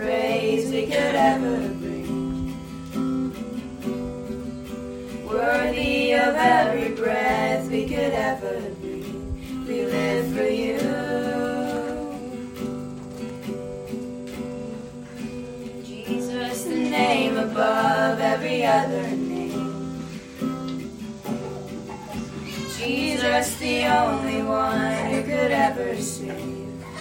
praise we could ever bring. Worthy of every breath we could ever breathe, we live for you. Jesus, the name above every other name. Jesus, the only one who could ever save.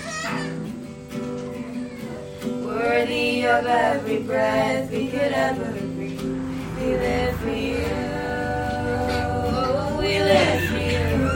Worthy of every breath we could ever breathe, we live for you. We live for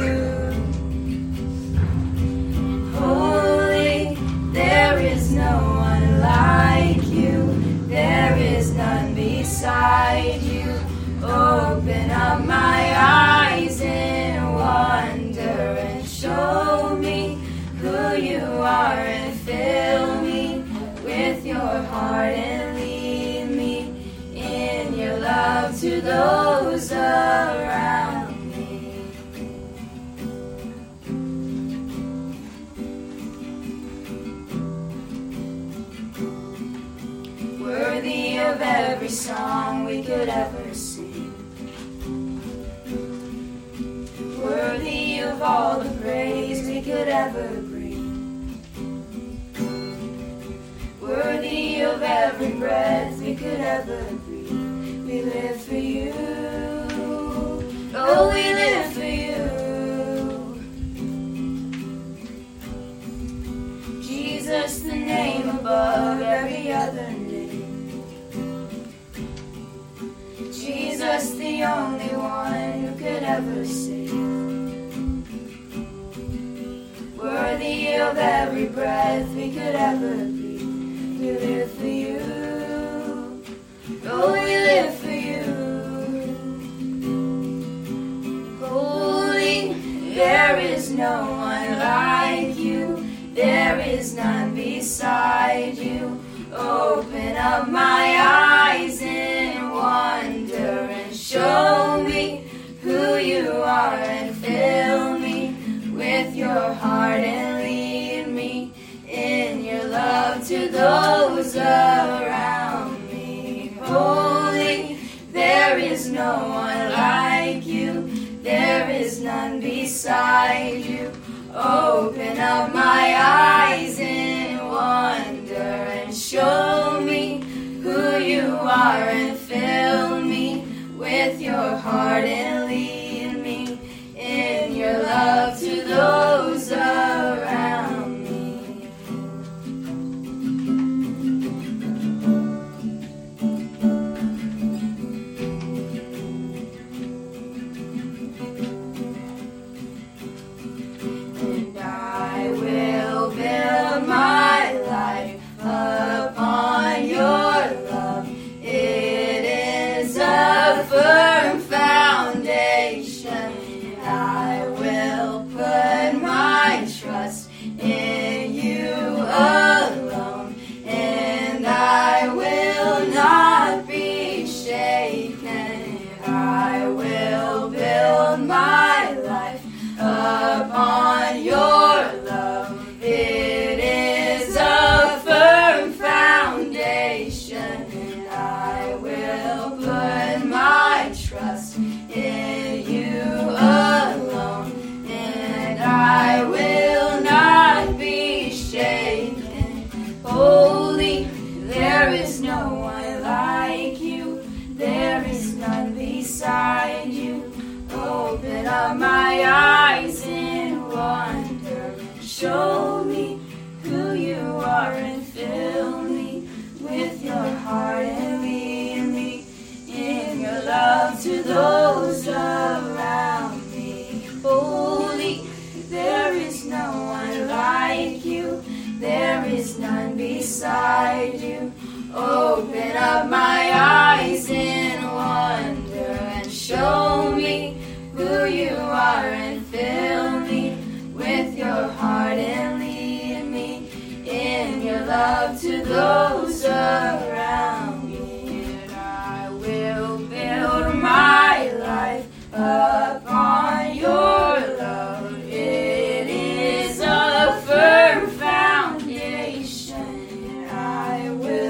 you. Holy, there is no one like you. There is none beside you. Open up my eyes in wonder and show me who you are and fill me with your heart and lead me in your love to those around me. Worthy of every song we could ever sing. Worthy of all the praise we could ever bring. Worthy of every breath we could ever breathe, we live for you. Oh, we live for you. Jesus, the name above every other name. Jesus, the only one who could ever save. Worthy of every breath we could ever breathe, we live for you. Oh, we live for you. Holy, there is no one like you. There is none beside you. Open up my eyes in wonder and show me who you are and fill me with your heart and lead me in your love to those around me. Holy, there is no one like you. There is none beside you. Open up my eyes in wonder and show me who you are and fill me with your heart and lead me in your love to those around me. And I will build my life upon your love. It is a firm foundation. I will put my trust in you alone, and I will not be shaken. I will build my life upon your love. It is a firm foundation, and I will put my trust in you alone, and I will not be shaken. Holy, there is no one like you. There is none beside you. Open up my eyes in wonder. Show me who you are and fill me with your heart and lead me in your love to those around me. Holy, there is no one like you. There is none beside you. Open up my eyes in wonder and show me who you are and fill me with your heart and lead me in your love to those around me. And I will build my life upon your love. It is a firm foundation. I will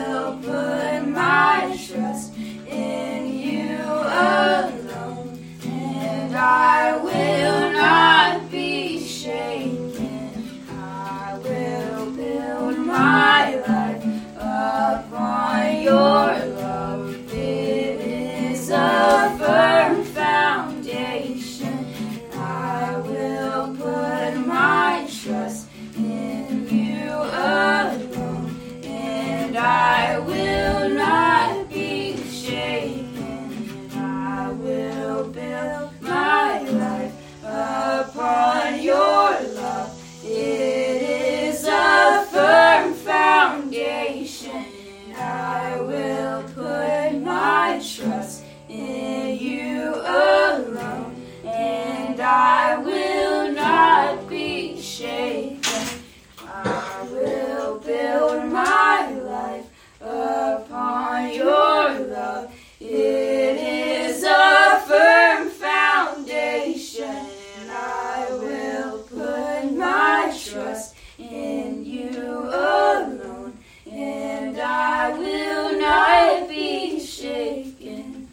I will not be shaken. I will build my life upon your love. It is a firm foundation. I will put my trust in you alone, and I will not be shaken. I will build my life upon your love. It is a firm foundation. I will put my trust in you alone, and I will not be shaken.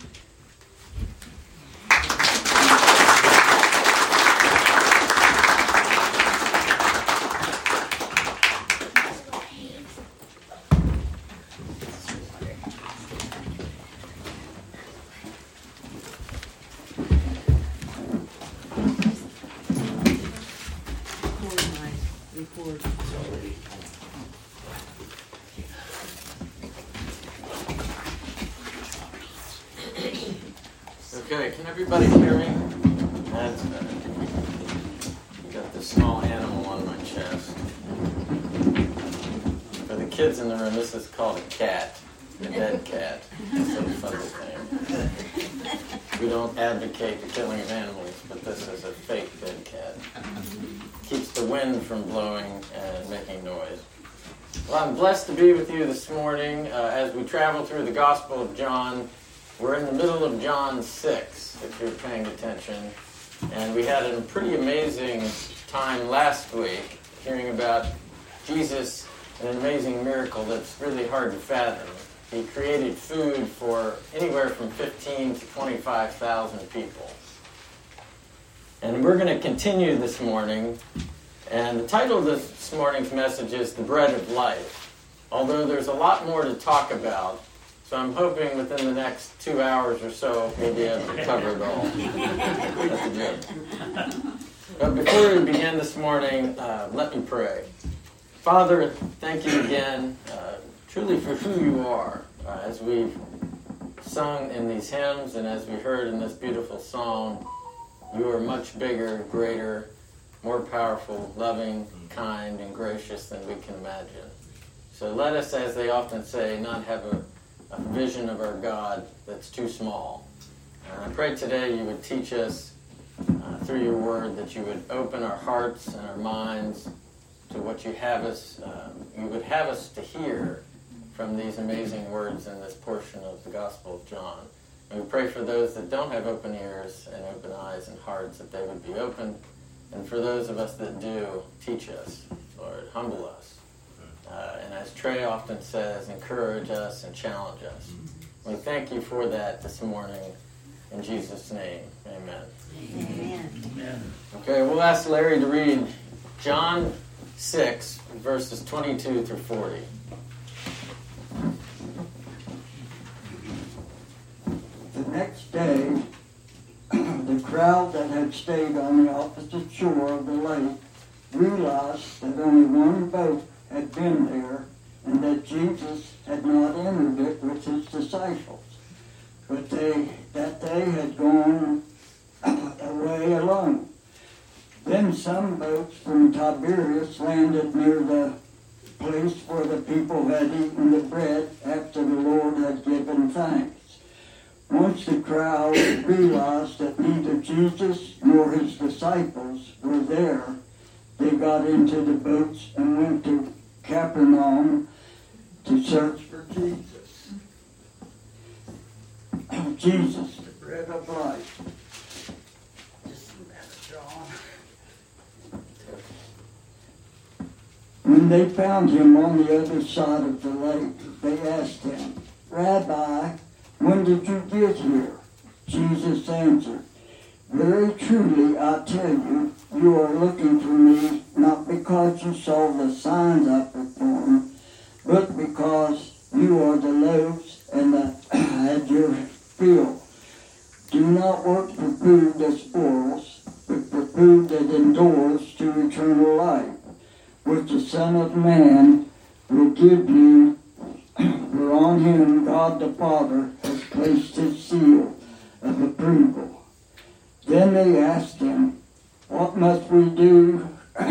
Okay, can everybody hear me? That's better. Got this small animal on my chest. For the kids in the room, this is called a cat. A dead cat. That's a funny thing. We don't advocate the killing of animals, but this is a fake dead cat. Keeps the wind from blowing and making noise. Well, I'm blessed to be with you this morning as we travel through the Gospel of John. We're in the middle of John 6, if you're paying attention. And we had a pretty amazing time last week hearing about Jesus and an amazing miracle that's really hard to fathom. He created food for anywhere from 15 to 25,000 people. And we're going to continue this morning. And the title of this morning's message is The Bread of Life. Although there's a lot more to talk about, so I'm hoping within the next 2 hours or so we'll be able to cover it all. That's a joke. But before we begin this morning, let me pray. Father, thank you again, truly for who you are. As we've sung in these hymns and as we heard in this beautiful song, you are much bigger, greater, more powerful, loving, kind, and gracious than we can imagine. So let us, as they often say, not have a vision of our God that's too small. And I pray today you would teach us through your word, that you would open our hearts and our minds to what you would have us to hear from these amazing words in this portion of the Gospel of John. And we pray for those that don't have open ears and open eyes and hearts, that they would be open. And for those of us that do, teach us, Lord, humble us. And as Trey often says, encourage us and challenge us. We thank you for that this morning. In Jesus' name, amen. Amen. Okay, we'll ask Larry to read John 6, verses 22 through 40. The next day, the crowd that had stayed on the opposite shore of the lake realized that only one boat had been there, and that Jesus had not entered it with his disciples, but that they had gone away alone. Then some boats from Tiberias landed near the place where the people had eaten the bread after the Lord had given thanks. Once the crowd realized that neither Jesus nor his disciples were there, they got into the boats and went to Capernaum to search for Jesus. Jesus, the bread of life. Just a minute, John. When they found him on the other side of the lake, they asked him, Rabbi, when did you get here? Jesus answered, Very truly, I tell you, you are looking for me not because you saw the signs I performed, but because you are the loaves and had your fill. Do not work for food that spoils, but for food that endures to eternal life, which the Son of Man will give you, for upon whom God the Father has placed his seal of approval. Then they asked him, "What must we do?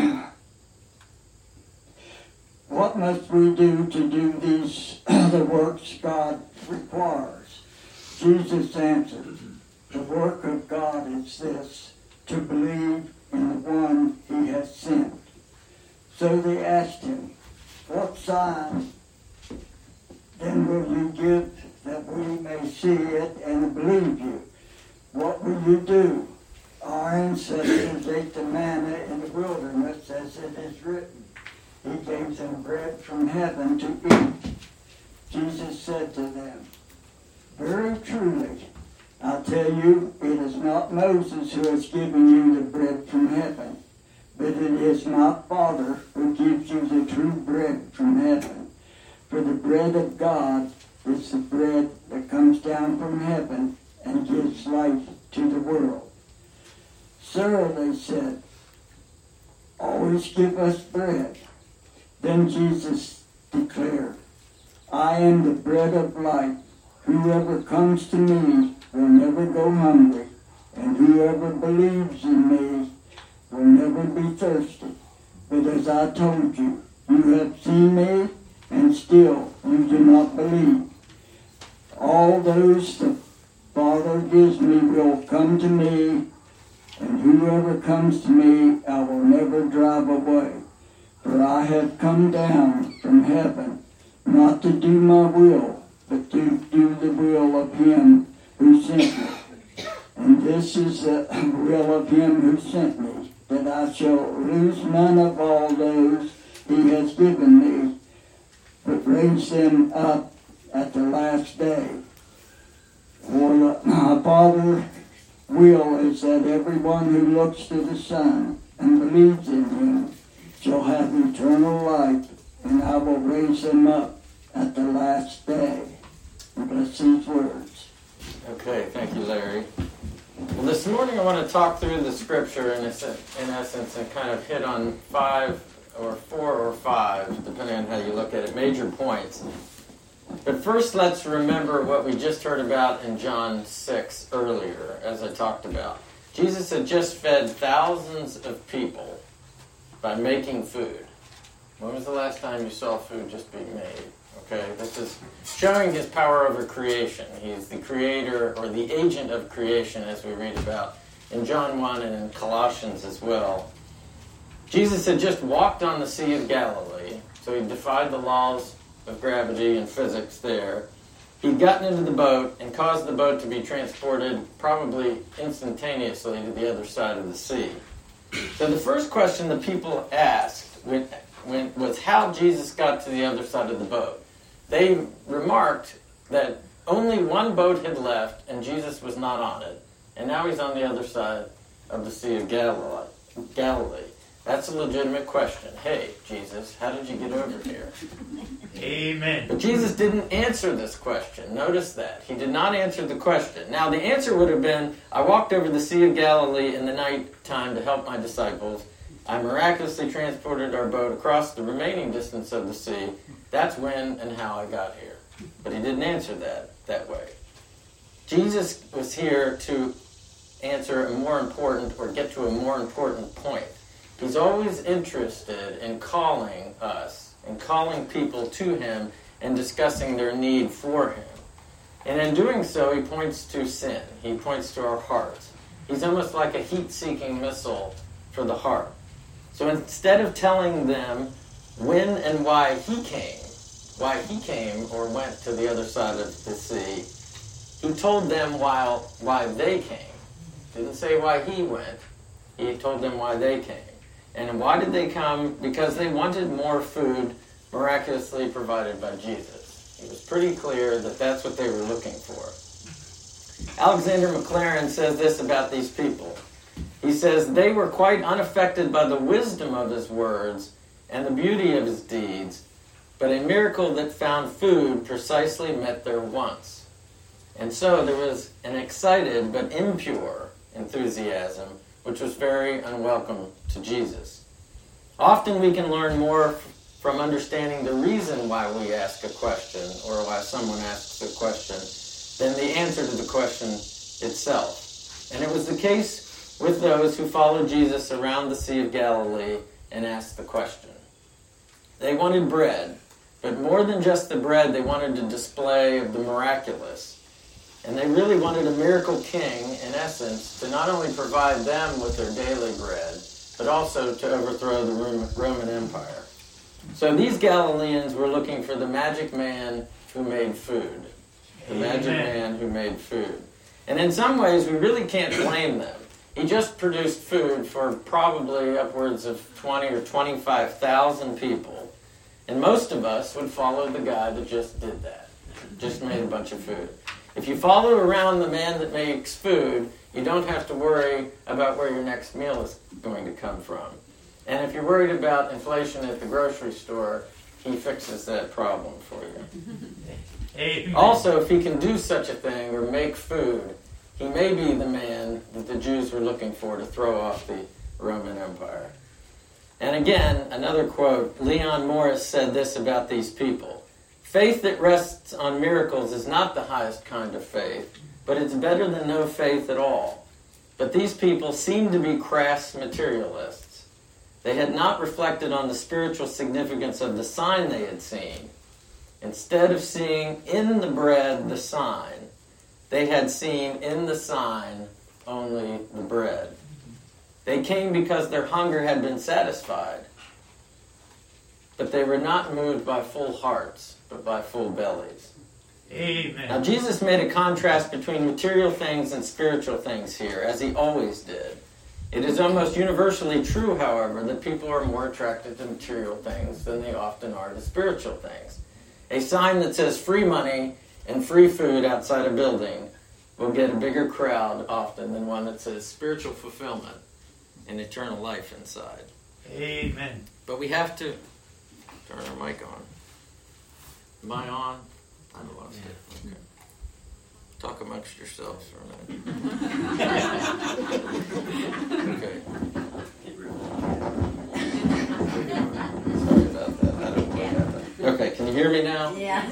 What must we do to do these the works God requires?" Jesus answered, "The work of God is this, to believe in the one he has sent." So they asked him, "What sign then will you give that we may see it and believe you? What will you do? Our ancestors ate the manna in the wilderness, as it is written. He gave them bread from heaven to eat." Jesus said to them, "Very truly, I tell you, it is not Moses who has given you the bread from heaven, but it is my Father who gives you the true bread from heaven. For the bread of God is the bread that comes down from heaven and gives life to the world." "Sir," they said, "always give us bread." Then Jesus declared, "I am the bread of life. Whoever comes to me will never go hungry, and whoever believes in me will never be thirsty. But as I told you, you have seen me, and still you do not believe. All those the Father gives me will come to me, and whoever comes to me I will never drive away. For I have come down from heaven, not to do my will, but to do the will of him who sent me. And this is the will of him who sent me, that I shall lose none of all those he has given me, but raise them up at the last day. For my Father's will is that everyone who looks to the Son and believes in him shall have eternal life, and I will raise them up at the last day." Bless these words. Okay, thank you, Larry. Well, this morning I want to talk through the scripture in essence and kind of hit on 5 or 4 or 5, depending on how you look at it, major points. But first, let's remember what we just heard about in John 6 earlier, as I talked about. Jesus had just fed thousands of people by making food. When was the last time you saw food just being made? Okay, this is showing his power over creation. He's the creator or the agent of creation, as we read about in John 1 and in Colossians as well. Jesus had just walked on the Sea of Galilee, so he defied the laws of gravity and physics there. He'd gotten into the boat and caused the boat to be transported probably instantaneously to the other side of the sea. So the first question the people asked was how Jesus got to the other side of the boat. They remarked that only one boat had left and Jesus was not on it, and now he's on the other side of the Sea of Galilee. That's a legitimate question. Hey, Jesus, how did you get over here? Amen. But Jesus didn't answer this question. Notice that. He did not answer the question. Now, the answer would have been, I walked over the Sea of Galilee in the night time to help my disciples. I miraculously transported our boat across the remaining distance of the sea. That's when and how I got here. But he didn't answer that way. Jesus was here to answer a more important, or get to a more important point. He's always interested in calling us, and calling people to him, and discussing their need for him. And in doing so, he points to sin. He points to our hearts. He's almost like a heat-seeking missile for the heart. So instead of telling them when and why he came or went to the other side of the sea, he told them why they came. Didn't say why he went. He told them why they came. And why did they come? Because they wanted more food miraculously provided by Jesus. It was pretty clear that that's what they were looking for. Alexander Maclaren says this about these people. He says, they were quite unaffected by the wisdom of his words and the beauty of his deeds, but a miracle that found food precisely met their wants. And so there was an excited but impure enthusiasm, which was very unwelcome to Jesus. Often we can learn more from understanding the reason why we ask a question or why someone asks a question than the answer to the question itself. And it was the case with those who followed Jesus around the Sea of Galilee and asked the question. They wanted bread, but more than just the bread, they wanted a display of the miraculous. And they really wanted a miracle king, in essence, to not only provide them with their daily bread, but also to overthrow the Roman Empire. So these Galileans were looking for the magic man who made food. The magic man who made food. And in some ways, we really can't blame them. He just produced food for probably upwards of 20 or 25,000 people. And most of us would follow the guy that just did that. Just made a bunch of food. If you follow around the man that makes food, you don't have to worry about where your next meal is going to come from. And if you're worried about inflation at the grocery store, he fixes that problem for you. Amen. Also, if he can do such a thing or make food, he may be the man that the Jews were looking for to throw off the Roman Empire. And again, another quote, Leon Morris said this about these people. Faith that rests on miracles is not the highest kind of faith, but it's better than no faith at all. But these people seemed to be crass materialists. They had not reflected on the spiritual significance of the sign they had seen. Instead of seeing in the bread the sign, they had seen in the sign only the bread. They came because their hunger had been satisfied. But they were not moved by full hearts, but by full bellies. Amen. Now, Jesus made a contrast between material things and spiritual things here, as he always did. It is almost universally true, however, that people are more attracted to material things than they often are to spiritual things. A sign that says free money and free food outside a building will get a bigger crowd often than one that says spiritual fulfillment and eternal life inside. Amen. But we have to turn our mic on. Am I on? I lost it. Okay. Talk amongst yourselves for a minute. Okay. Sorry about that. I don't know what happened. Okay, can you hear me now? Yeah.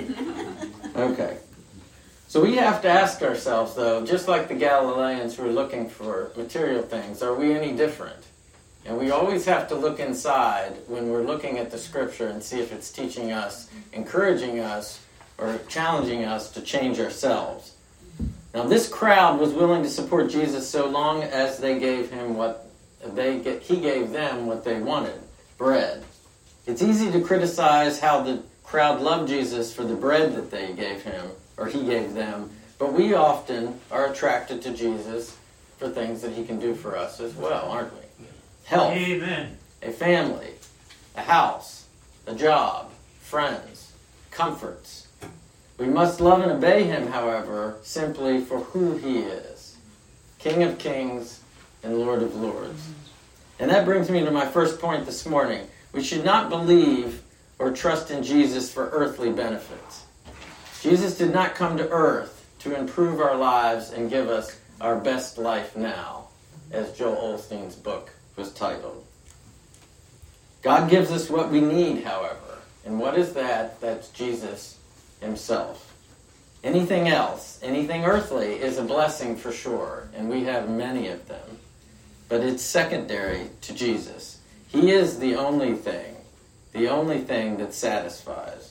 Okay. So we have to ask ourselves, though, just like the Galileans who were looking for material things, are we any different? And we always have to look inside when we're looking at the Scripture and see if it's teaching us, encouraging us, or challenging us to change ourselves. Now, this crowd was willing to support Jesus so long as they gave him he gave them what they wanted, bread. It's easy to criticize how the crowd loved Jesus for the bread that they gave him, or he gave them, but we often are attracted to Jesus for things that he can do for us as well, aren't we? Health, Amen. a family, a house, a job, friends, comforts. We must love and obey him, however, simply for who he is, King of Kings and Lord of Lords. And that brings me to my first point this morning. We should not believe or trust in Jesus for earthly benefits. Jesus did not come to earth to improve our lives and give us our best life now, as Joel Osteen's book was titled. God gives us what we need, however. And what is that? That's Jesus himself. Anything else, anything earthly, is a blessing for sure, and we have many of them. But it's secondary to Jesus. He is the only thing that satisfies.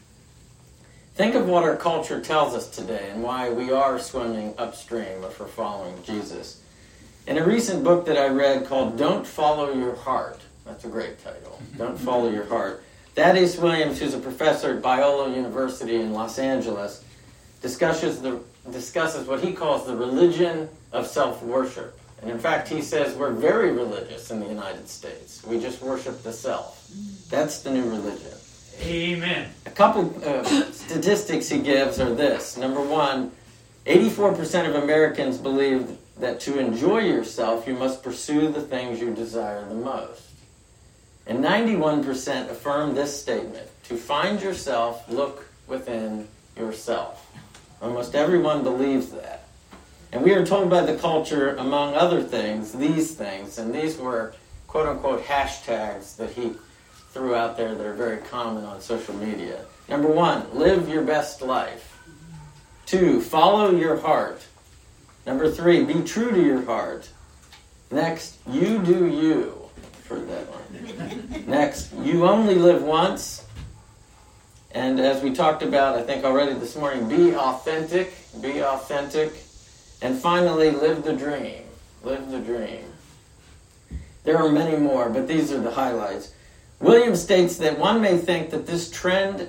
Think of what our culture tells us today and why we are swimming upstream if we're following Jesus. In a recent book that I read called Don't Follow Your Heart, that's a great title, Don't Follow Your Heart, Thaddeus Williams, who's a professor at Biola University in Los Angeles, discusses what he calls the religion of self-worship. And in fact, he says we're very religious in the United States. We just worship the self. That's the new religion. Amen. A couple statistics he gives are this. Number one, 84% of Americans believe that to enjoy yourself, you must pursue the things you desire the most. And 91% affirm this statement. To find yourself, look within yourself. Almost everyone believes that. And we are told by the culture, among other things, these things, and these were quote-unquote hashtags that he threw out there that are very common on social media. Number 1, live your best life. 2, follow your heart. Number 3, be true to your heart. Next, you do you. For that one. Next, you only live once. And as we talked about, I think already this morning, be authentic. Be authentic. And finally, live the dream. Live the dream. There are many more, but these are the highlights. Williams states that one may think that this trending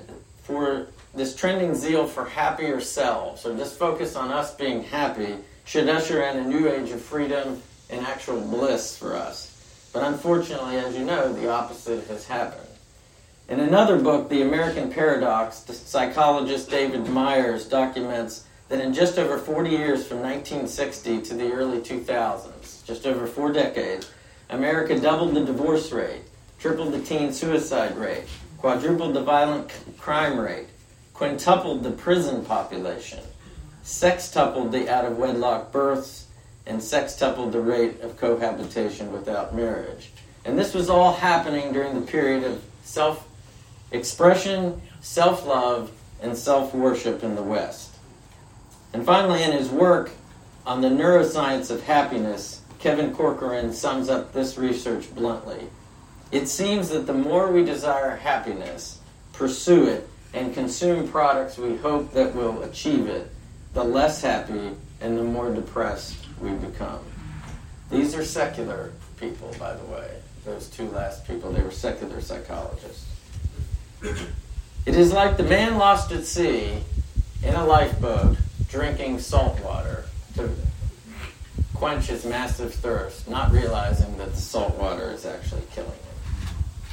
zeal for happier selves, or this focus on us being happy, should usher in a new age of freedom and actual bliss for us. But unfortunately, as you know, the opposite has happened. In another book, The American Paradox, the psychologist David Myers documents that in just over 40 years from 1960 to the early 2000s, just over 4 decades, America doubled the divorce rate, tripled the teen suicide rate, quadrupled the violent crime rate, quintupled the prison population, sextupled the out-of-wedlock births, and sextupled the rate of cohabitation without marriage. And this was all happening during the period of self-expression, self-love, and self-worship in the West. And finally, in his work on the neuroscience of happiness, Kevin Corcoran sums up this research bluntly. It seems that the more we desire happiness, pursue it, and consume products we hope that will achieve it, the less happy and the more depressed we become. These are secular people, by the way. Those 2 last people, they were secular psychologists. It is like the man lost at sea in a lifeboat drinking salt water to quench his massive thirst, not realizing that the salt water is actually killing him.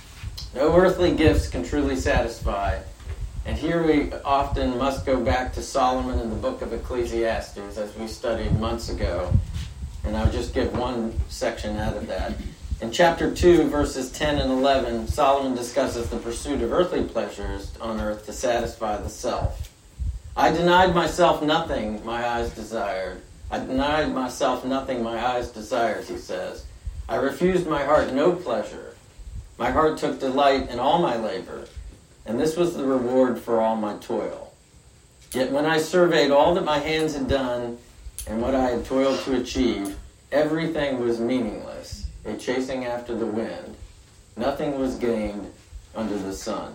No earthly gifts can truly satisfy. And here we often must go back to Solomon in the book of Ecclesiastes, as we studied months ago. And I'll just give one section out of that. In chapter 2, verses 10 and 11, Solomon discusses the pursuit of earthly pleasures on earth to satisfy the self. I denied myself nothing my eyes desired. I denied myself nothing my eyes desired, he says. I refused my heart no pleasure. My heart took delight in all my labor, and this was the reward for all my toil. Yet when I surveyed all that my hands had done and what I had toiled to achieve, everything was meaningless, a chasing after the wind. Nothing was gained under the sun.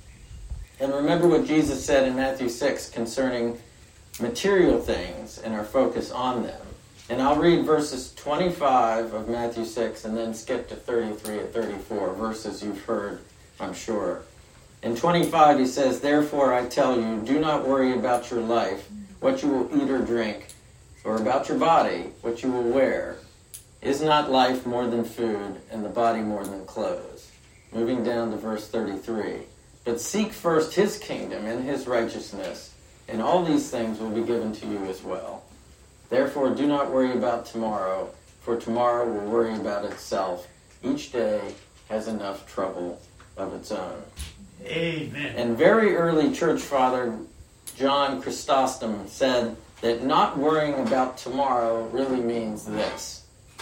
And remember what Jesus said in Matthew 6 concerning material things and our focus on them. And I'll read verses 25 of Matthew 6 and then skip to 33 and 34, verses you've heard, I'm sure. In 25, he says, "Therefore I tell you, do not worry about your life, what you will eat or drink, or about your body, what you will wear. Is not life more than food, and the body more than clothes?" Moving down to verse 33. "But seek first his kingdom and his righteousness, and all these things will be given to you as well. Therefore do not worry about tomorrow, for tomorrow will worry about itself. Each day has enough trouble of its own." Amen. And very early church father John Chrysostom said that not worrying about tomorrow really means this: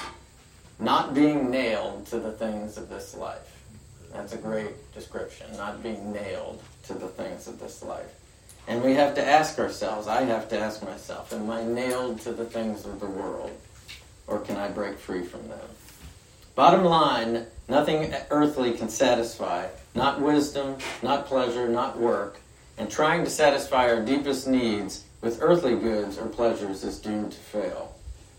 not being nailed to the things of this life. That's a great description, not being nailed to the things of this life. And we have to ask ourselves, I have to ask myself, am I nailed to the things of the world, or can I break free from them? Bottom line, nothing earthly can satisfy, not wisdom, not pleasure, not work, and trying to satisfy our deepest needs with earthly goods or pleasures is doomed to fail.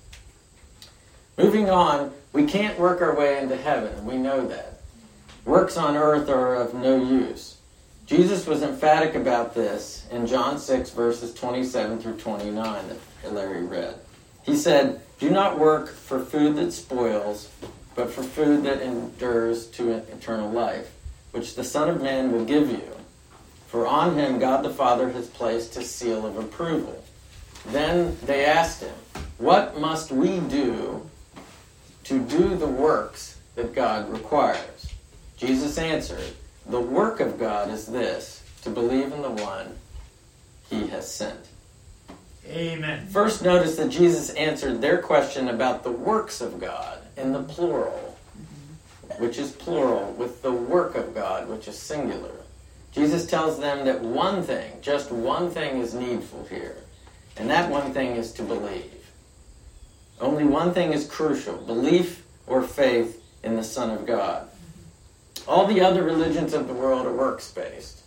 Moving on, we can't work our way into heaven, we know that. Works on earth are of no use. Jesus was emphatic about this in John 6, verses 27 through 29 that Larry read. He said, "Do not work for food that spoils, but for food that endures to eternal life, which the Son of Man will give you. For on him God the Father has placed his seal of approval." Then they asked him, "What must we do to do the works that God requires?" Jesus answered, "The work of God is this, to believe in the one he has sent." Amen. First, notice that Jesus answered their question about the works of God in the plural. which is plural, with the work of God, which is singular. Jesus tells them that one thing, just one thing is needful here, and that one thing is to believe. Only one thing is crucial, belief or faith in the Son of God. All the other religions of the world are works-based.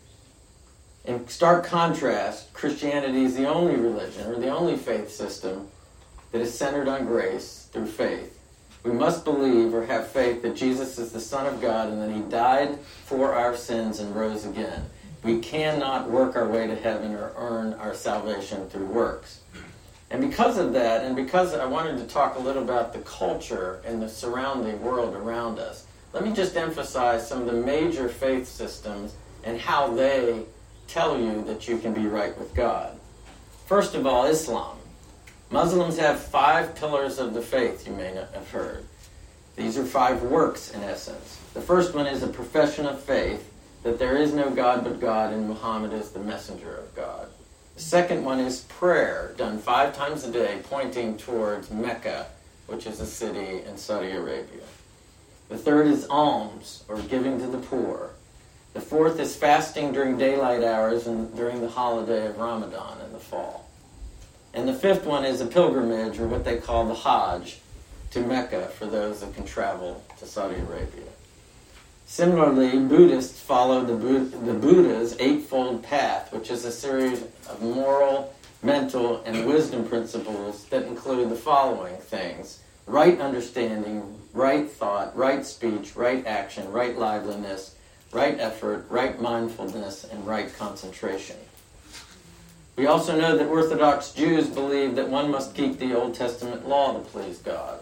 In stark contrast, Christianity is the only religion, or the only faith system, that is centered on grace through faith. We must believe or have faith that Jesus is the Son of God and that he died for our sins and rose again. We cannot work our way to heaven or earn our salvation through works. And because of that, and because I wanted to talk a little about the culture and the surrounding world around us, let me just emphasize some of the major faith systems and how they tell you that you can be right with God. First of all, Islam. Muslims have 5 pillars of the faith, you may not have heard. These are 5 works, in essence. The first one is a profession of faith, that there is no God but God, and Muhammad is the messenger of God. The second one is prayer, done 5 times a day, pointing towards Mecca, which is a city in Saudi Arabia. The third is alms, or giving to the poor. The fourth is fasting during daylight hours and during the holiday of Ramadan in the fall. And the fifth one is a pilgrimage, or what they call the Hajj, to Mecca for those that can travel to Saudi Arabia. Similarly, Buddhists follow the Buddha's Eightfold Path, which is a series of moral, mental, and wisdom principles that include the following things: right understanding, right thought, right speech, right action, right liveliness, right effort, right mindfulness, and right concentration. We also know that Orthodox Jews believe that one must keep the Old Testament law to please God.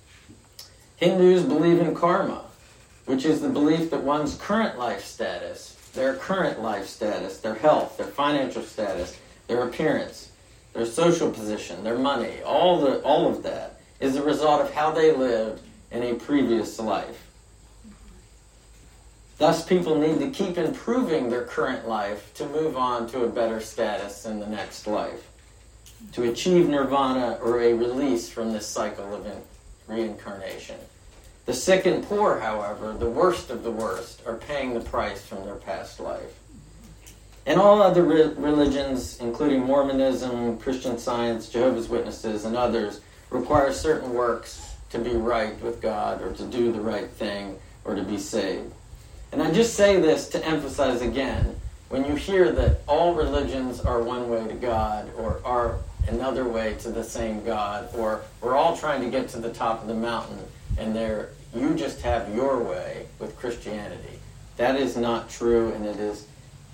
Hindus believe in karma, which is the belief that one's current life status, their health, their financial status, their appearance, their social position, their money, all of that is the result of how they lived in a previous life. Thus, people need to keep improving their current life to move on to a better status in the next life, to achieve nirvana or a release from this cycle of reincarnation. The sick and poor, however, the worst of the worst, are paying the price from their past life. And all other religions, including Mormonism, Christian Science, Jehovah's Witnesses, and others, require certain works to be right with God or to do the right thing or to be saved. And I just say this to emphasize again, when you hear that all religions are one way to God or are another way to the same God, or we're all trying to get to the top of the mountain and you just have your way with Christianity, that is not true, and it is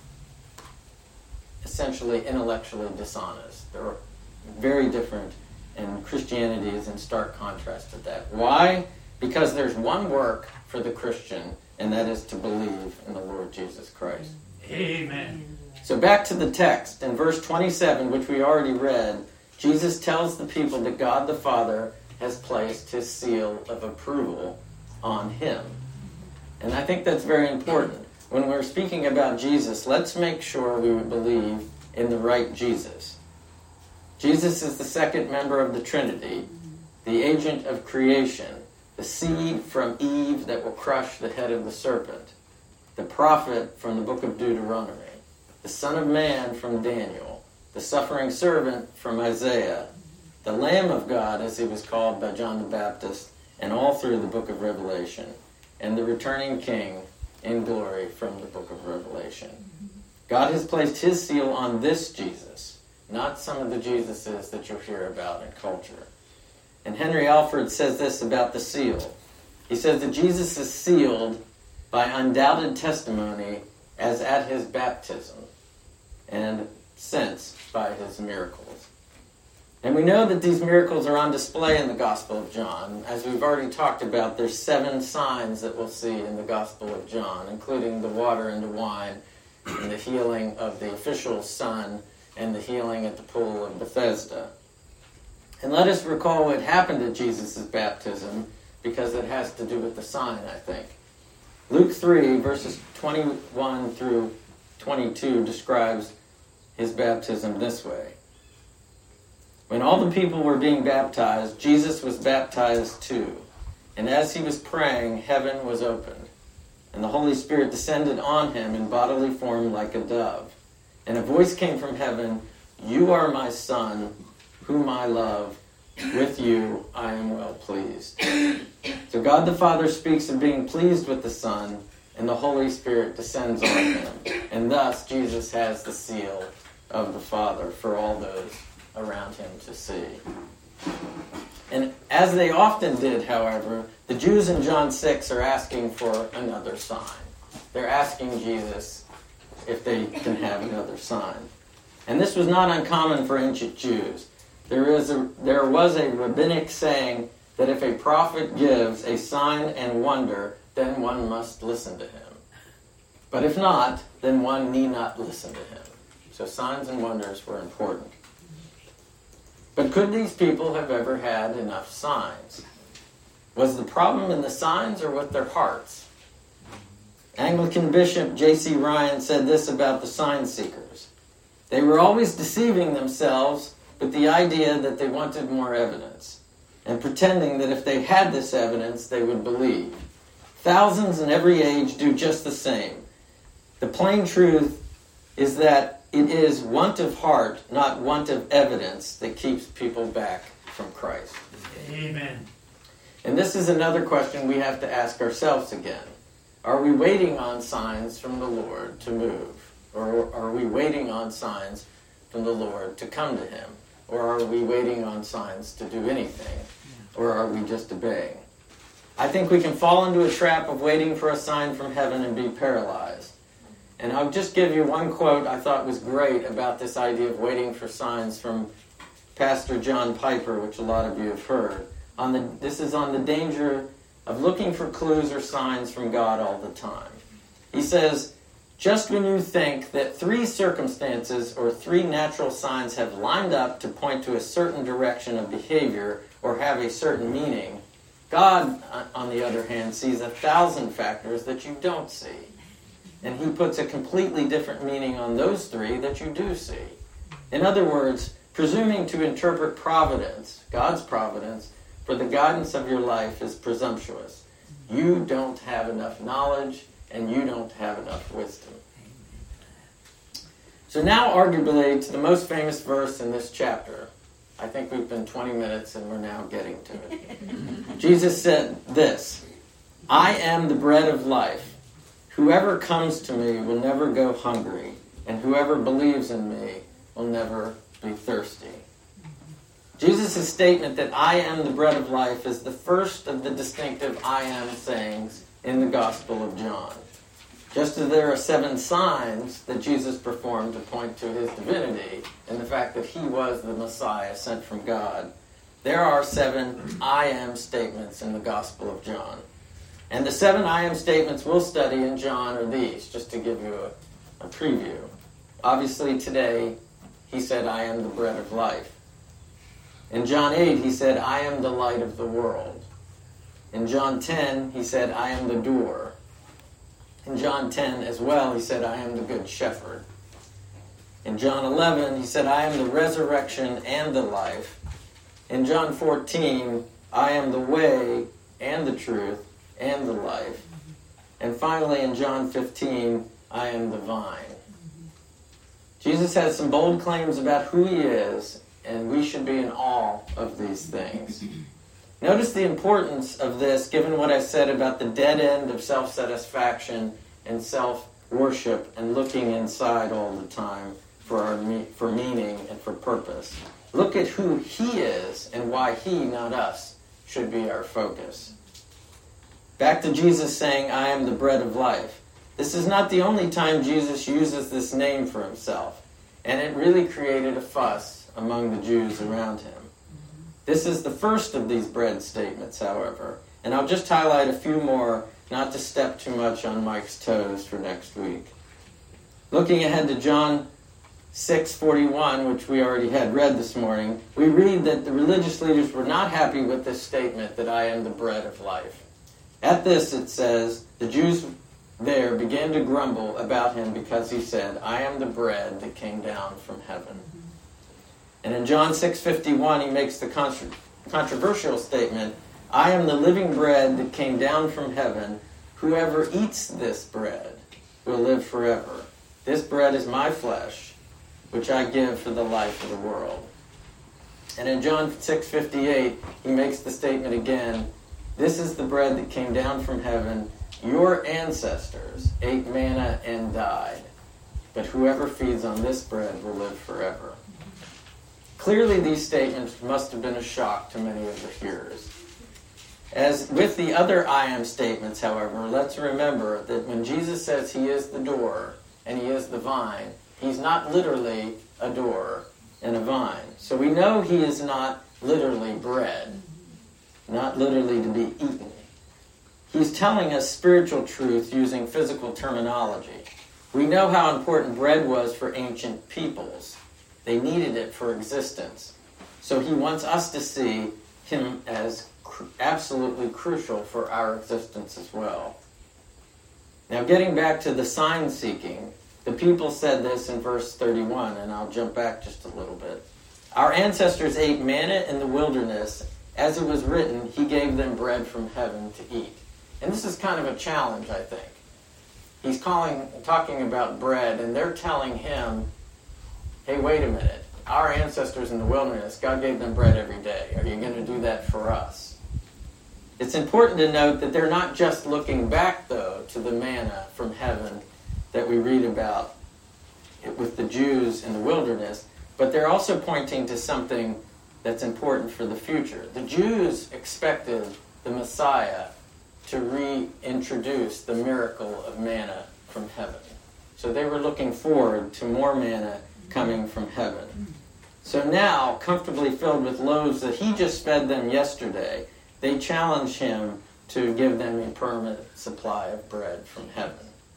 essentially intellectually dishonest. They're very different, and Christianity is in stark contrast to that. Why? Because there's one work for the Christian, and that is to believe in the Lord Jesus Christ. Amen. So back to the text. In verse 27, which we already read, Jesus tells the people that God the Father has placed his seal of approval on him. And I think that's very important. When we're speaking about Jesus, let's make sure we believe in the right Jesus. Jesus is the second member of the Trinity, the agent of creation, the seed from Eve that will crush the head of the serpent, the prophet from the book of Deuteronomy, the Son of Man from Daniel, the suffering servant from Isaiah, the Lamb of God, as he was called by John the Baptist, and all through the book of Revelation, and the returning King in glory from the book of Revelation. God has placed his seal on this Jesus, not some of the Jesuses that you'll hear about in culture. And Henry Alford says this about the seal. He says that Jesus is sealed by undoubted testimony as at his baptism, and since by his miracles. And we know that these miracles are on display in the Gospel of John. As we've already talked about, there's 7 signs that we'll see in the Gospel of John, including the water into wine, and the healing of the official son, and the healing at the pool of Bethesda. And let us recall what happened at Jesus' baptism, because it has to do with the sign, I think. Luke 3, verses 21 through 22 describes his baptism this way. When all the people were being baptized, Jesus was baptized too. And as he was praying, heaven was opened, and the Holy Spirit descended on him in bodily form like a dove. And a voice came from heaven, "You are my Son, whom I love. With you I am well pleased." So God the Father speaks of being pleased with the Son, and the Holy Spirit descends on him. And thus Jesus has the seal of the Father for all those around him to see. And as they often did, however, the Jews in John 6 are asking for another sign. They're asking Jesus if they can have another sign. And this was not uncommon for ancient Jews. There was a rabbinic saying that if a prophet gives a sign and wonder, then one must listen to him. But if not, then one need not listen to him. So signs and wonders were important. But could these people have ever had enough signs? Was the problem in the signs or with their hearts? Anglican Bishop J.C. Ryan said this about the sign seekers. They were always deceiving themselves with the idea that they wanted more evidence, and pretending that if they had this evidence, they would believe. Thousands in every age do just the same. The plain truth is that it is want of heart, not want of evidence, that keeps people back from Christ. Amen. And this is another question we have to ask ourselves again. Are we waiting on signs from the Lord to move? Or are we waiting on signs from the Lord to come to him? Or are we waiting on signs to do anything? Or are we just obeying? I think we can fall into a trap of waiting for a sign from heaven and be paralyzed. And I'll just give you one quote I thought was great about this idea of waiting for signs from Pastor John Piper, which a lot of you have heard. This is on the danger of looking for clues or signs from God all the time. He says, "Just when you think that 3 circumstances or 3 natural signs have lined up to point to a certain direction of behavior or have a certain meaning, God, on the other hand, sees 1,000 factors that you don't see. And he puts a completely different meaning on those 3 that you do see. In other words, presuming to interpret providence, God's providence, for the guidance of your life is presumptuous. You don't have enough knowledge, and you don't have enough wisdom." So now, arguably, to the most famous verse in this chapter. I think we've been 20 minutes, and we're now getting to it. Jesus said this, "I am the bread of life. Whoever comes to me will never go hungry, and whoever believes in me will never be thirsty." Jesus' statement that I am the bread of life is the first of the distinctive I am sayings in the Gospel of John. Just as there are 7 signs that Jesus performed to point to his divinity and the fact that he was the Messiah sent from God, there are 7 I am statements in the Gospel of John. And the 7 I am statements we'll study in John are these, just to give you a preview. Obviously today, he said, "I am the bread of life." In John 8, he said, "I am the light of the world." In John 10, he said, "I am the door." In John 10 as well, he said, "I am the good shepherd." In John 11, he said, "I am the resurrection and the life." In John 14, "I am the way and the truth and the life." And finally, in John 15, "I am the vine." Jesus has some bold claims about who he is, and we should be in awe of these things. Notice the importance of this, given what I said about the dead end of self-satisfaction and self-worship and looking inside all the time for meaning and for purpose. Look at who he is and why he, not us, should be our focus. Back to Jesus saying, "I am the bread of life." This is not the only time Jesus uses this name for himself, and it really created a fuss among the Jews around him. This is the first of these bread statements, however, and I'll just highlight a few more, not to step too much on Mike's toes for next week. Looking ahead to John 6:41, which we already had read this morning, we read that the religious leaders were not happy with this statement that I am the bread of life. At this, it says, the Jews there began to grumble about him because he said, "I am the bread that came down from heaven." And in John 6:51, he makes the controversial statement I am the living bread that came down from heaven. Whoever eats this bread will live forever. This bread is my flesh, which I give for the life of the world. And in John 6:58, he makes the statement again, this is the bread that came down from heaven. Your ancestors ate manna and died, but whoever feeds on this bread will live forever. Clearly, these statements must have been a shock to many of the hearers. As with the other I am statements, however, let's remember that when Jesus says he is the door and he is the vine, he's not literally a door and a vine. So we know he is not literally bread, not literally to be eaten. He's telling us spiritual truth using physical terminology. We know how important bread was for ancient peoples. They needed it for existence. So he wants us to see him as absolutely crucial for our existence as well. Now, getting back to the sign seeking, the people said this in verse 31, and I'll jump back just a little bit. Our ancestors ate manna in the wilderness. As it was written, he gave them bread from heaven to eat. And this is kind of a challenge, I think. He's talking about bread, and they're telling him, hey, wait a minute. Our ancestors in the wilderness, God gave them bread every day. Are you going to do that for us? It's important to note that they're not just looking back, though, to the manna from heaven that we read about with the Jews in the wilderness, but they're also pointing to something that's important for the future. The Jews expected the Messiah to reintroduce the miracle of manna from heaven. So they were looking forward to more manna coming from heaven. So now, comfortably filled with loaves that he just fed them yesterday, they challenge him to give them a permanent supply of bread from heaven.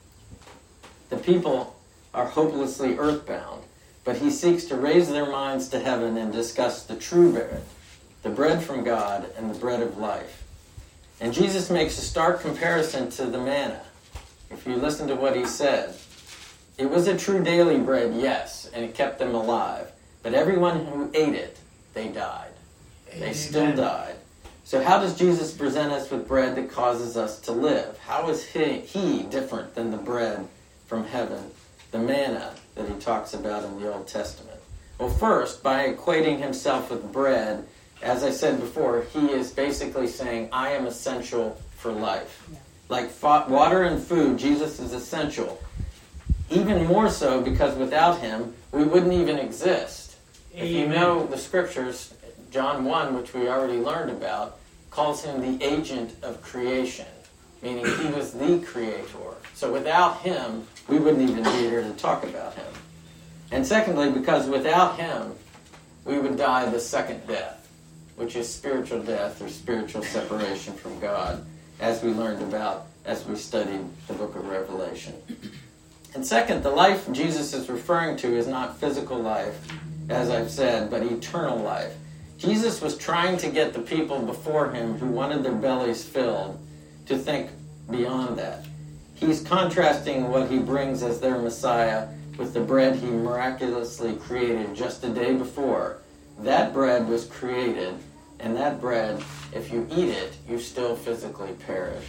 The people are hopelessly earthbound, but he seeks to raise their minds to heaven and discuss the true bread, the bread from God and the bread of life. And Jesus makes a stark comparison to the manna. If you listen to what he said, it was a true daily bread, yes, and it kept them alive. But everyone who ate it, they died. They still died. So how does Jesus present us with bread that causes us to live? How is he different than the bread from heaven, the manna that he talks about in the Old Testament? Well, first, by equating himself with bread, as I said before, he is basically saying, I am essential for life. Like water and food, Jesus is essential. Even more so because without him, we wouldn't even exist. Amen. If you know the scriptures, John 1, which we already learned about, calls him the agent of creation, meaning he was the creator. So without him, we wouldn't even be here to talk about him. And secondly, because without him, we would die the second death, which is spiritual death or spiritual separation from God, as we learned about as we studied the book of Revelation. And second, the life Jesus is referring to is not physical life, as I've said, but eternal life. Jesus was trying to get the people before him who wanted their bellies filled to think beyond that. He's contrasting what he brings as their Messiah with the bread he miraculously created just a day before. That bread was created, and that bread, if you eat it, you still physically perish.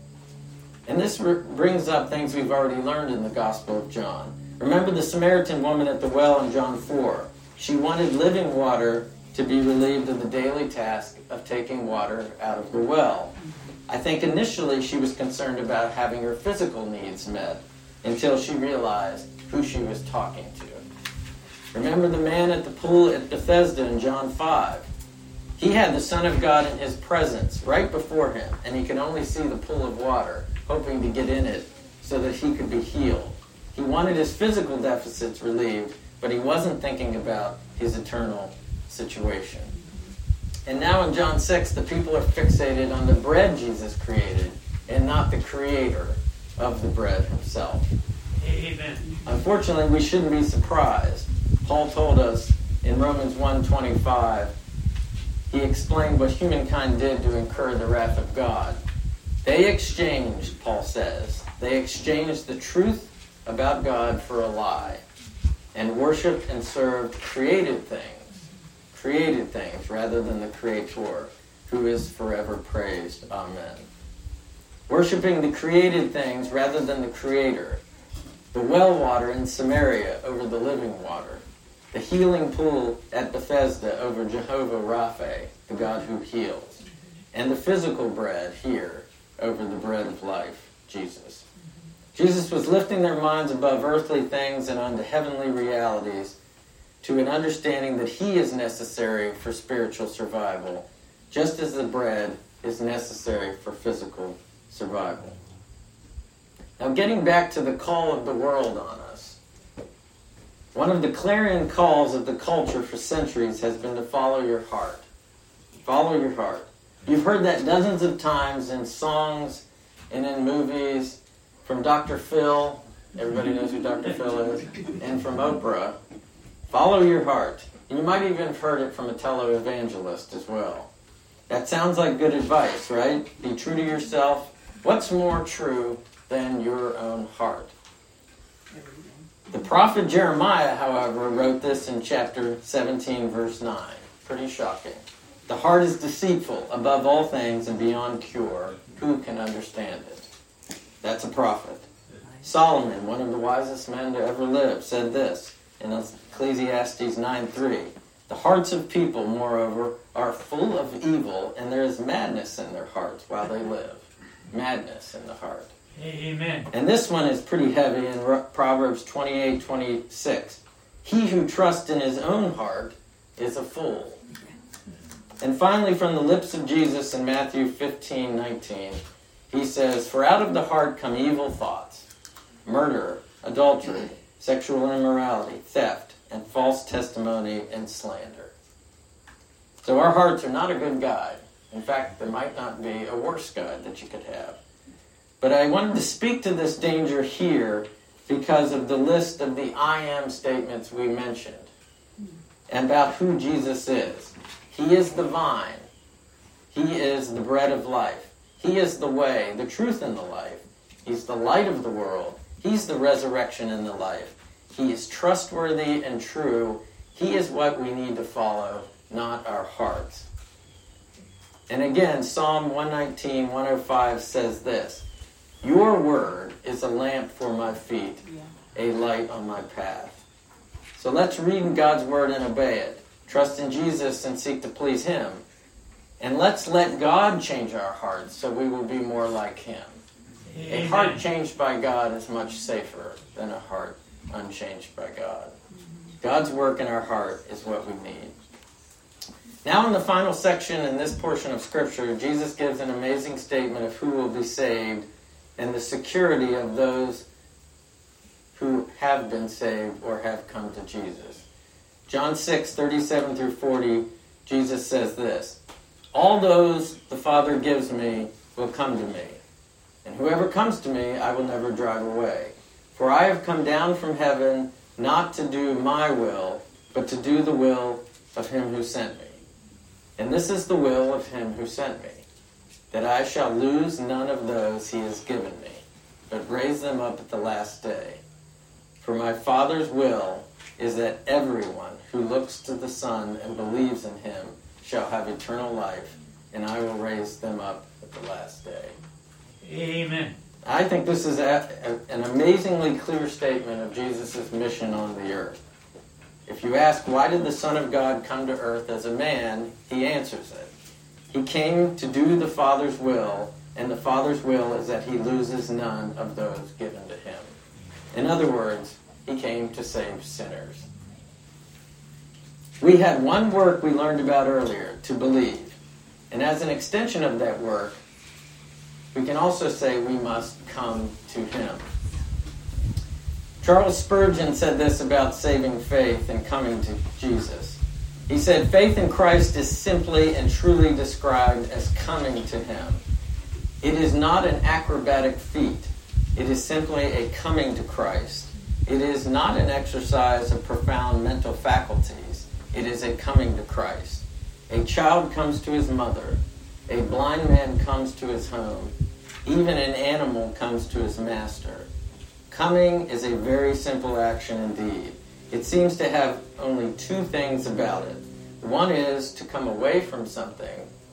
And this brings up things we've already learned in the Gospel of John. Remember the Samaritan woman at the well in John 4. She wanted living water to be relieved of the daily task of taking water out of the well. I think initially she was concerned about having her physical needs met until she realized who she was talking to. Remember the man at the pool at Bethesda in John 5. He had the Son of God in his presence right before him, and he could only see the pool of water, hoping to get in it so that he could be healed. He wanted his physical deficits relieved, but he wasn't thinking about his eternal situation. And now in John 6, the people are fixated on the bread Jesus created and not the creator of the bread himself. Amen. Unfortunately, we shouldn't be surprised. Paul told us in Romans 1:25, he explained what humankind did to incur the wrath of God. They exchanged, Paul says, they exchanged the truth about God for a lie and worshiped and served created things rather than the Creator, who is forever praised. Amen. Worshipping the created things rather than the Creator. The well water in Samaria over the living water. The healing pool at Bethesda over Jehovah Rapha, the God who heals. And the physical bread here over the bread of life, Jesus. Jesus was lifting their minds above earthly things and onto heavenly realities to an understanding that He is necessary for spiritual survival, just as the bread is necessary for physical survival. Now, getting back to the call of the world on us, one of the clarion calls of the culture for centuries has been to follow your heart. Follow your heart. You've heard that dozens of times in songs and in movies, from Dr. Phil, everybody knows who Dr. Phil is, and from Oprah. Follow your heart. And you might even have heard it from a televangelist as well. That sounds like good advice, right? Be true to yourself. What's more true than your own heart? The prophet Jeremiah, however, wrote this in chapter 17, verse 9. Pretty shocking. The heart is deceitful above all things and beyond cure. Who can understand it? That's a prophet. Solomon, one of the wisest men to ever live, said this in Ecclesiastes 9:3. The hearts of people, moreover, are full of evil, and there is madness in their hearts while they live. Madness in the heart. Amen. And this one is pretty heavy in Proverbs 28:26. He who trusts in his own heart is a fool. And finally, from the lips of Jesus in Matthew 15:19, he says, for out of the heart come evil thoughts, murder, adultery, sexual immorality, theft, and false testimony and slander. So our hearts are not a good guide. In fact, there might not be a worse guide that you could have. But I wanted to speak to this danger here because of the list of the I am statements we mentioned and about who Jesus is. He is the vine. He is the bread of life. He is the way, the truth, and the life. He's the light of the world. He's the resurrection and the life. He is trustworthy and true. He is what we need to follow, not our hearts. And again, Psalm 119, 105 says this, your word is a lamp for my feet, a light on my path. So let's read God's word and obey it. Trust in Jesus and seek to please Him. And let's let God change our hearts so we will be more like Him. Amen. A heart changed by God is much safer than a heart unchanged by God. God's work in our heart is what we need. Now in the final section in this portion of Scripture, Jesus gives an amazing statement of who will be saved and the security of those who have been saved or have come to Jesus. John 6:37 through 40, Jesus says this, all those the Father gives me will come to me, and whoever comes to me I will never drive away. For I have come down from heaven not to do my will, but to do the will of Him who sent me. And this is the will of Him who sent me, that I shall lose none of those He has given me, but raise them up at the last day. For my Father's will is that everyone who looks to the Son and believes in Him shall have eternal life, and I will raise them up at the last day. Amen. I think this is an amazingly clear statement of Jesus' mission on the earth. If you ask, why did the Son of God come to earth as a man, He answers it. He came to do the Father's will, and the Father's will is that He loses none of those given to Him. In other words, He came to save sinners. We had one work we learned about earlier, to believe. And as an extension of that work, we can also say we must come to Him. Charles Spurgeon said this about saving faith and coming to Jesus. He said, faith in Christ is simply and truly described as coming to Him. It is not an acrobatic feat. It is simply a coming to Christ. It is not an exercise of profound mental faculties. It is a coming to Christ. A child comes to his mother. A blind man comes to his home. Even an animal comes to his master. Coming is a very simple action indeed. It seems to have only two things about it. One is to come away from something,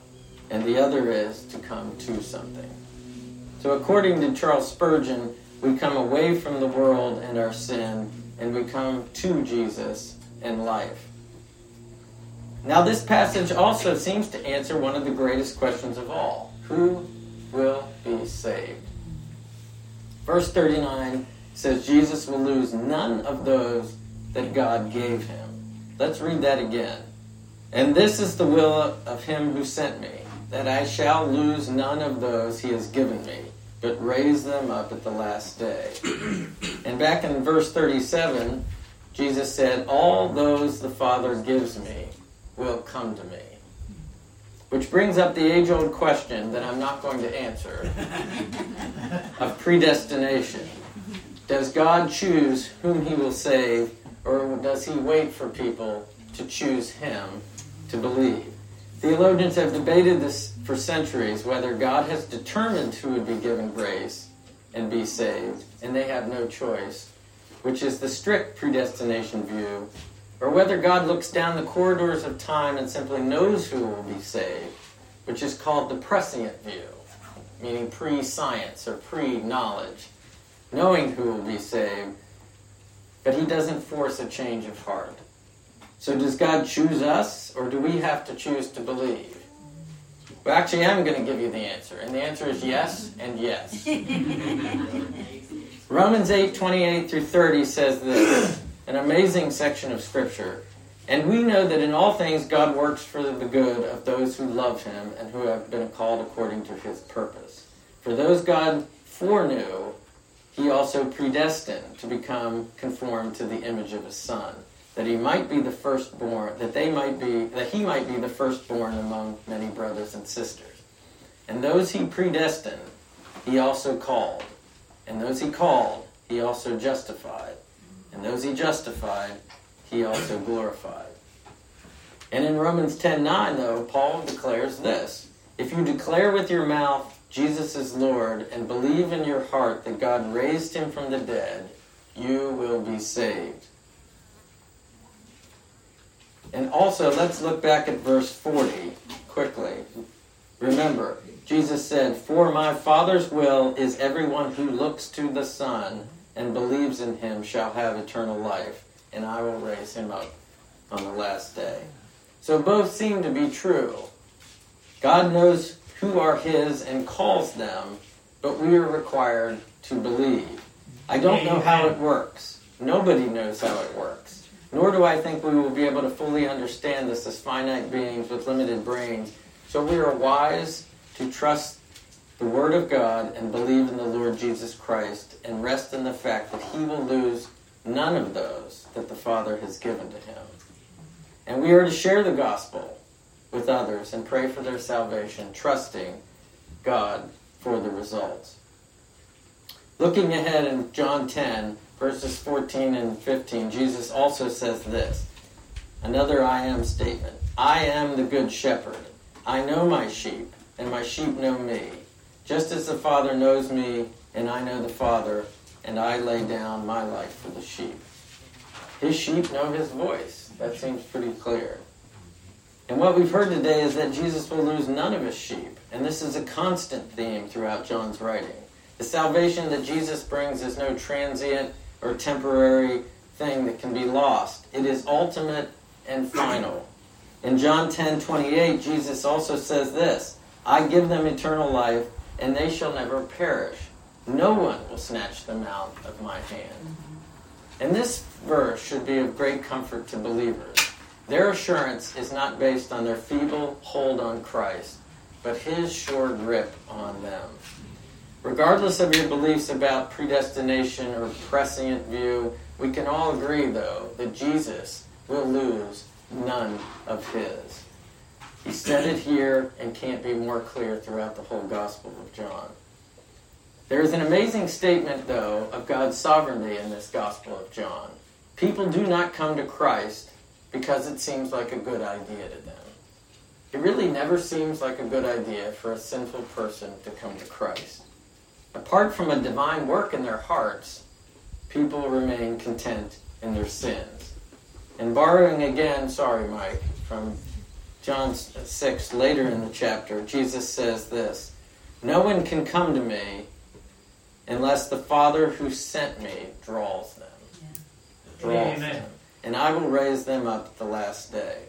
and the other is to come to something. So according to Charles Spurgeon, we come away from the world and our sin, and we come to Jesus and life. Now this passage also seems to answer one of the greatest questions of all. Who will be saved? Verse 39 says Jesus will lose none of those that God gave him. Let's read that again. And this is the will of him who sent me, that I shall lose none of those he has given me, but raise them up at the last day. And back in verse 37, Jesus said, all those the Father gives me will come to me. Which brings up the age-old question that I'm not going to answer of predestination. Does God choose whom he will save, or does he wait for people to choose him to believe? Theologians have debated this for centuries, whether God has determined who would be given grace and be saved, and they have no choice, which is the strict predestination view, or whether God looks down the corridors of time and simply knows who will be saved, which is called the prescient view, meaning pre-science or pre-knowledge, knowing who will be saved, but he doesn't force a change of heart. So does God choose us, or do we have to choose to believe? Well, actually, I'm going to give you the answer, and the answer is yes and yes. Romans 8:28-30 says this, an amazing section of Scripture. And we know that in all things God works for the good of those who love him and who have been called according to his purpose. For those God foreknew, he also predestined to become conformed to the image of his Son, that he might be the firstborn, that he might be the firstborn among many brothers and sisters. And those he predestined, he also called. And those he called, he also justified. And those he justified, he also glorified. And in Romans 10:9, though, Paul declares this, if you declare with your mouth Jesus is Lord and believe in your heart that God raised him from the dead, you will be saved. And also, let's look back at verse 40 quickly. Remember, Jesus said, for my Father's will is everyone who looks to the Son and believes in him shall have eternal life, and I will raise him up on the last day. So both seem to be true. God knows who are his and calls them, but we are required to believe. I don't know how it works. Nobody knows how it works. Nor do I think we will be able to fully understand this as finite beings with limited brains. So we are wise to trust the Word of God and believe in the Lord Jesus Christ and rest in the fact that he will lose none of those that the Father has given to him. And we are to share the gospel with others and pray for their salvation, trusting God for the results. Looking ahead in John 10, verses 14 and 15, Jesus also says this, another I am statement. I am the good shepherd. I know my sheep, and my sheep know me. Just as the Father knows me, and I know the Father, and I lay down my life for the sheep. His sheep know his voice. That seems pretty clear. And what we've heard today is that Jesus will lose none of his sheep. And this is a constant theme throughout John's writing. The salvation that Jesus brings is no transient or temporary thing that can be lost. It is ultimate and final. In John 10:28, Jesus also says this, I give them eternal life, and they shall never perish. No one will snatch them out of my hand. And this verse should be of great comfort to believers. Their assurance is not based on their feeble hold on Christ, but his sure grip on them. Regardless of your beliefs about predestination or prescient view, we can all agree, though, that Jesus will lose none of his. He said it here and can't be more clear throughout the whole Gospel of John. There is an amazing statement, though, of God's sovereignty in this Gospel of John. People do not come to Christ because it seems like a good idea to them. It really never seems like a good idea for a sinful person to come to Christ. Apart from a divine work in their hearts, people remain content in their sins. And borrowing again, sorry Mike, from John 6, later in the chapter, Jesus says this, "No one can come to me unless the Father who sent me draws them." Draws Amen. them. "And I will raise them up at the last day."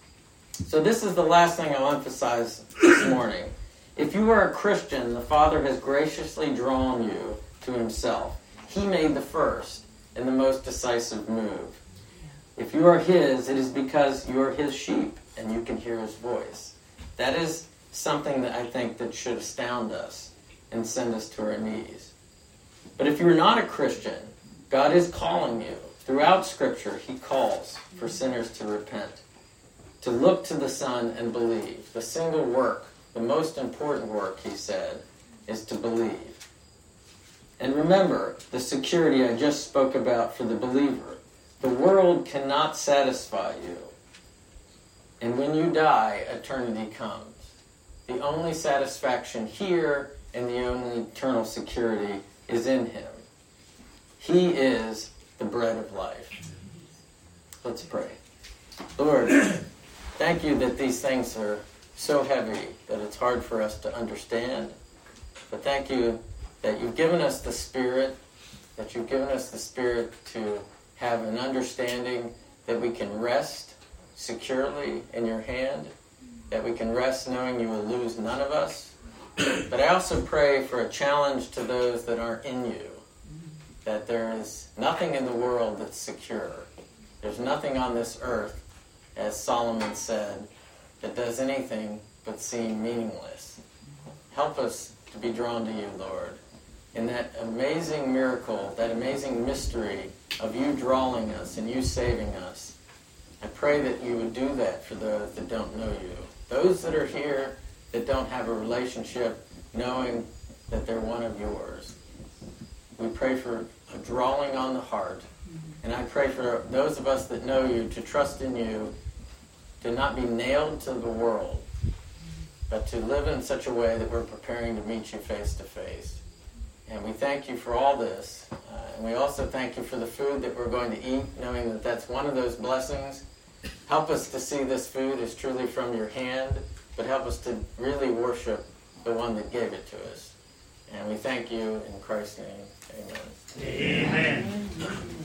So this is the last thing I'll emphasize this morning. If you are a Christian, the Father has graciously drawn you to himself. He made the first and the most decisive move. If you are his, it is because you are his sheep and you can hear his voice. That is something that I think that should astound us and send us to our knees. But if you're not a Christian, God is calling you. Throughout Scripture, he calls for sinners to repent, to look to the Son and believe. The single work, the most important work, he said, is to believe. And remember the security I just spoke about for the believer. The world cannot satisfy you. And when you die, eternity comes. The only satisfaction here and the only eternal security is in him. He is the bread of life. Let's pray. Lord, thank you that these things are so heavy that it's hard for us to understand. But thank you that you've given us the Spirit, that you've given us the Spirit to have an understanding that we can rest securely in your hand, that we can rest knowing you will lose none of us. But I also pray for a challenge to those that aren't in you, that there is nothing in the world that's secure. There's nothing on this earth, as Solomon said, that does anything but seem meaningless. Help us to be drawn to you, Lord, in that amazing miracle, that amazing mystery of you drawing us and you saving us. I pray that you would do that for those that don't know you. Those that are here that don't have a relationship, knowing that they're one of yours. We pray for a drawing on the heart. And I pray for those of us that know you to trust in you, to not be nailed to the world, but to live in such a way that we're preparing to meet you face to face. And we thank you for all this. And we also thank you for the food that we're going to eat, knowing that that's one of those blessings. Help us to see this food as truly from your hand, but help us to really worship the one that gave it to us. And we thank you in Christ's name. Amen. Amen.